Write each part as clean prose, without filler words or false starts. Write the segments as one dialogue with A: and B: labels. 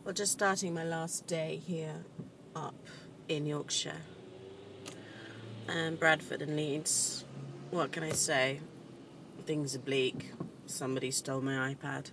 A: Well, just starting my last day here up in Yorkshire and Bradford and Leeds. What can I say? Things are bleak. Somebody stole my iPad.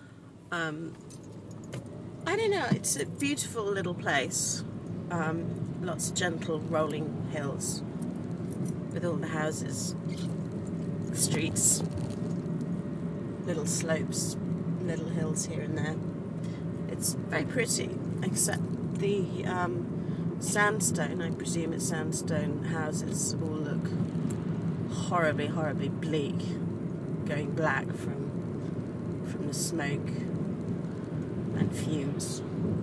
A: I don't know, it's a beautiful little place. Lots of gentle rolling hills with all the houses, the streets, little slopes, little hills here and there. It's very pretty, except the sandstone, I presume it's sandstone houses, all look horribly, horribly bleak, going black from the smoke and fumes.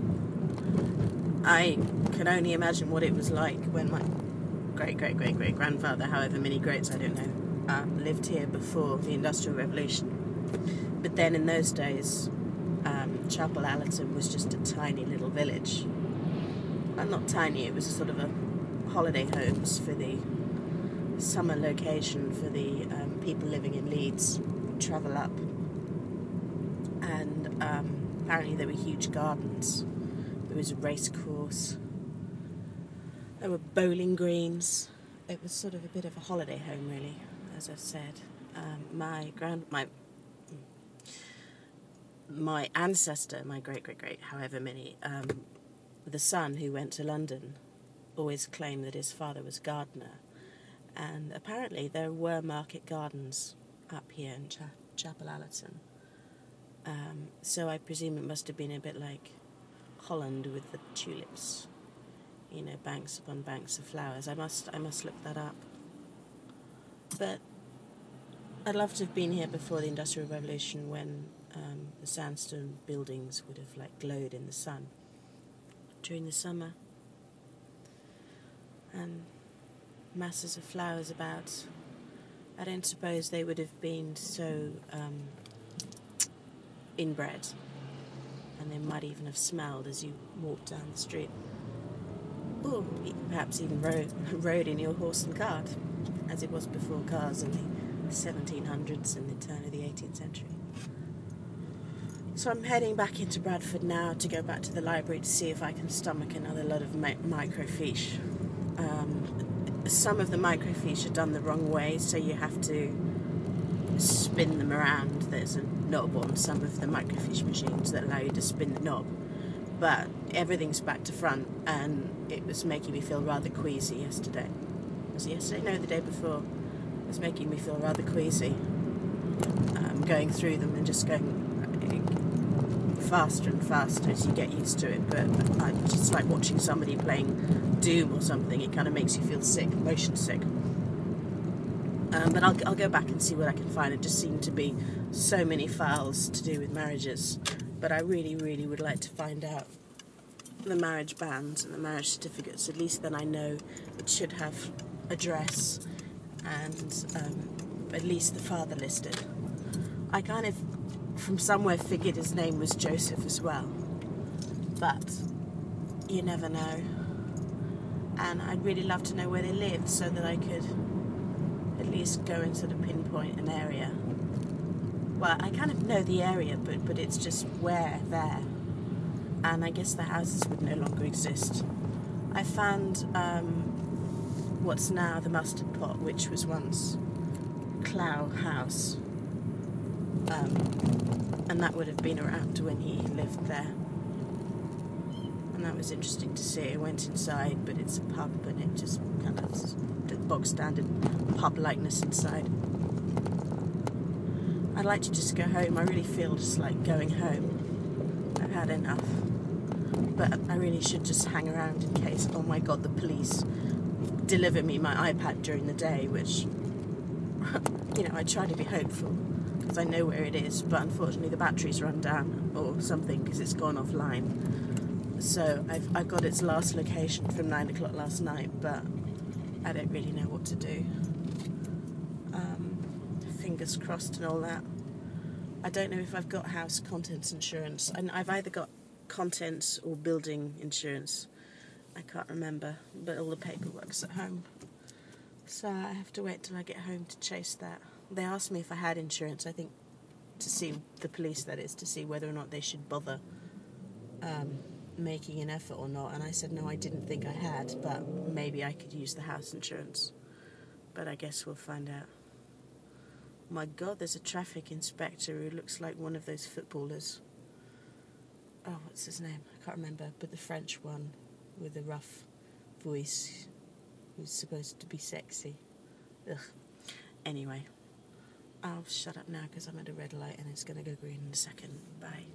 A: I can only imagine what it was like when my great-great-great-great-grandfather, however many greats I don't know, lived here before the Industrial Revolution. But then in those days, Chapel Allerton was just a tiny little village. Well, not tiny, it was a sort of a holiday homes for the summer location for the people living in Leeds would travel up. And apparently there were huge gardens. There was a race course. There were bowling greens. It was sort of a bit of a holiday home, really, as I've said. My ancestor, my great, however many, the son who went to London, always claimed that his father was gardener. And apparently there were market gardens up here in Chapel Allerton. So I presume it must have been a bit like Holland with the tulips. You know, banks upon banks of flowers. I must look that up. But I'd love to have been here before the Industrial Revolution when the sandstone buildings would have glowed in the sun during the summer. And masses of flowers about. I don't suppose they would have been so inbred, and they might even have smelled as you walked down the street. Or perhaps even rode in your horse and cart, as it was before cars in the 1700s and the turn of the 18th century. So I'm heading back into Bradford now to go back to the library to see if I can stomach another lot of microfiche. Some of the microfiche are done the wrong way, so you have to spin them around. There's a knob on some of the microfiche machines that allow you to spin the knob. But everything's back to front, and it was making me feel rather queasy yesterday. Was it yesterday? No, the day before. It was making me feel rather queasy. Going through them and just going faster and faster as you get used to it. But I just like watching somebody playing Doom or something. It kind of makes you feel sick, motion sick. But I'll go back and see what I can find. It just seemed to be so many files to do with marriages. But I really, really would like to find out the marriage banns and the marriage certificates. At least then I know it should have address and at least the father listed. I kind of, from somewhere, figured his name was Joseph as well. But you never know. And I'd really love to know where they lived so that I could at least go and sort of pinpoint an area. Well, I kind of know the area, but it's just where there. And I guess the houses would no longer exist. I found what's now the Mustard Pot, which was once Clough House. And that would have been around when he lived there. And that was interesting to see. I went inside, but it's a pub, and it just kind of the bog standard pub likeness inside. I'd like to just go home. I really feel just like going home. I've had enough. But I really should just hang around in case, oh my God, the police deliver me my iPad during the day, which, you know, I try to be hopeful because I know where it is, but unfortunately the battery's run down or something because it's gone offline. So I've got its last location from 9 o'clock last night, but I don't really know what to do. Fingers crossed and all that. I don't know if I've got house contents insurance. And I've either got contents or building insurance. I can't remember, but all the paperwork's at home. So I have to wait till I get home to chase that. They asked me if I had insurance, I think, to see the police, that is, to see whether or not they should bother making an effort or not, and I said no, I didn't think I had, but maybe I could use the house insurance. But I guess we'll find out. My God, there's a traffic inspector who looks like one of those footballers. Oh, what's his name? I can't remember, but the French one with the rough voice who's supposed to be sexy. Ugh. Anyway, I'll shut up now because I'm at a red light and it's going to go green in a second. Bye.